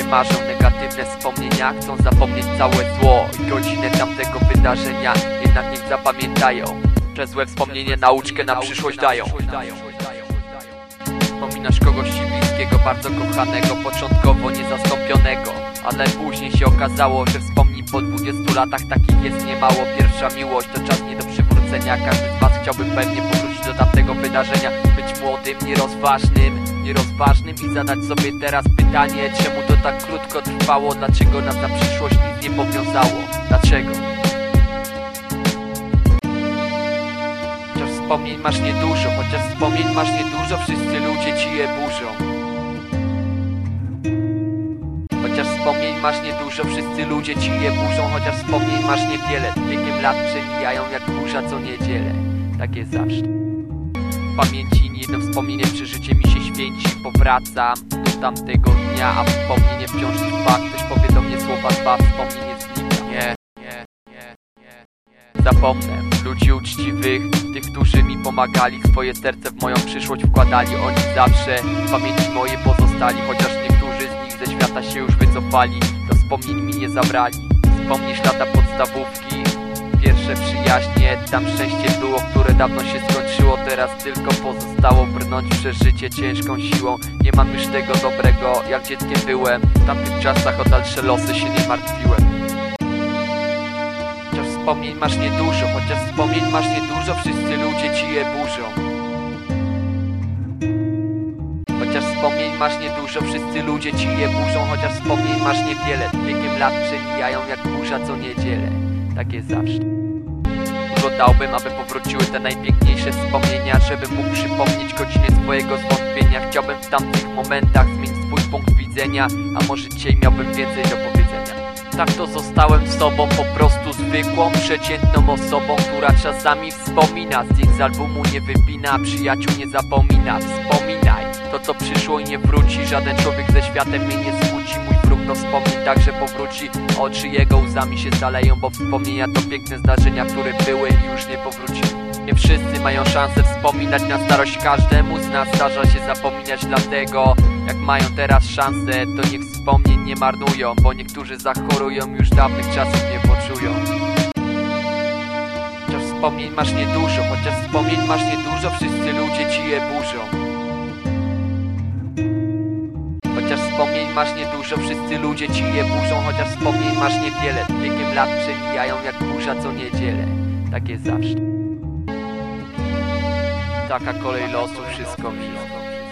marzą negatywne wspomnienia, chcą zapomnieć całe zło i godzinę tamtego wydarzenia. Jednak niech zapamiętają, że złe wspomnienie nauczkę na przyszłość dają. Wspominasz kogoś ci bliskiego, bardzo kochanego, początkowo niezastąpionego, ale później się okazało, że wspomnień po 20 latach takich jest niemało. Pierwsza miłość to czas nie do przywrócenia. Każdy z was chciałby pewnie powrócić do tamtego wydarzenia. Być młodym, nierozważnym i zadać sobie teraz pytanie, czemu to tak krótko trwało? Dlaczego nas na przyszłość nic nie powiązało? Dlaczego? Chociaż wspomnień masz niedużo, wszyscy ludzie ci je burzą. Chociaż wspomnień masz niedużo, wszyscy ludzie ci je burzą. Chociaż wspomnień masz niewiele, biegiem lat przemijają jak burza co niedzielę. Tak jest zawsze. W pamięci jedno wspomnienie, przeżycie mi się święci. Powracam do tamtego dnia, a wspomnienie wciąż trwa. Ktoś powie do mnie słowa dwa, wspomnienie znika. Nie zapomnę ludzi uczciwych, tych, którzy mi pomagali, swoje serce w moją przyszłość wkładali. Oni zawsze w pamięci mojej pozostali. Chociaż niektórzy z nich ze świata się już wycofali, to wspomnień mi nie zabrali. Wspomnisz lata podstawówki, pierwsze przyjaźnie, tam szczęście było, które dawno się skończyło. Teraz tylko pozostało brnąć przez życie ciężką siłą. Nie mam już tego dobrego, jak dzieckiem byłem. W tamtych czasach o dalsze losy się nie martwiłem. Chociaż wspomnień masz niedużo, wszyscy ludzie ci je burzą. Chociaż wspomnień masz niedużo, wszyscy ludzie ci je burzą. Chociaż wspomnień masz niewiele, biegiem lat przemijają jak burza co niedzielę. Tak jest zawsze. Dużo dałbym, aby powróciły te najpiękniejsze wspomnienia, żebym mógł przypomnieć godzinę swojego zwątpienia. Chciałbym w tamtych momentach zmienić swój punkt widzenia, a może dzisiaj miałbym więcej do powiedzenia. Tak to zostałem sobą, po prostu zwykłą, przeciętną osobą, która czasami wspomina. Zdjęć z albumu nie wypina, przyjaciół nie zapomina. Wspominaj to, co przyszło i nie wróci. Żaden człowiek ze światem mnie nie skłóci. Mój wróg do wspomnień także powróci. Oczy jego łzami się zaleją, bo wspomnienia to piękne zdarzenia, które były i już nie powróciły. Nie wszyscy mają szansę wspominać na starość. Każdemu z nas zdarza się zapominać, dlatego jak mają teraz szansę, to niech wspomnień nie marnują, bo niektórzy zachorują, już dawnych czasów nie poczują. Chociaż wspomnień masz niedużo, wszyscy ludzie ci je burzą. Chociaż wspomnień masz niedużo, wszyscy ludzie ci je burzą. Chociaż wspomnień masz niewiele, biegiem lat przemijają jak burza co niedzielę. Tak jest zawsze. Taka kolej losu, wszystko.